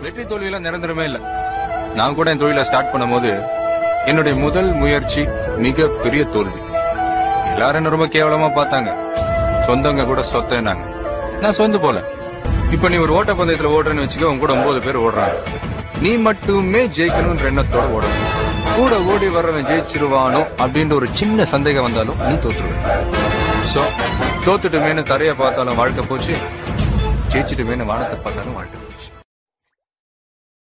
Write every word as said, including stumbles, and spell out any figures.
வெற்றி தோல்வியெல்லாம் நிரந்தரமே இல்ல. நான் கூட என் தொழிலை ஸ்டார்ட் பண்ணும் போது என்னுடைய முதல் முயற்சி மிக பெரிய தோல்வி. எல்லாரும் என்ன ரொம்ப கேவலமா பார்த்தாங்க. சொந்தங்க கூட சொத்தனாங்க. நான் சொந்து போல. இப்ப நீ ஒரு ஓட்டப்பந்தயத்துல ஓடுறேன்னு வச்சுக்க, உன் கூட ஒன்பது பேர் ஓடுறாங்க. நீ மட்டுமே ஜெயிக்கணும்ன்ற எண்ணத்தோட ஓடணும். கூட ஓடி வர்றவன் ஜெயிச்சிருவானோ அப்படின்ற ஒரு சின்ன சந்தேகம் வந்தாலும் நீ தோத்துருவ. சோ தோத்துட்டுமேனு தரைய பார்த்தாலும் வாழ்க்கை போச்சு, ஜெயிச்சுட்டுமேனு வானத்தை பார்த்தாலும் வாழ்க்கை.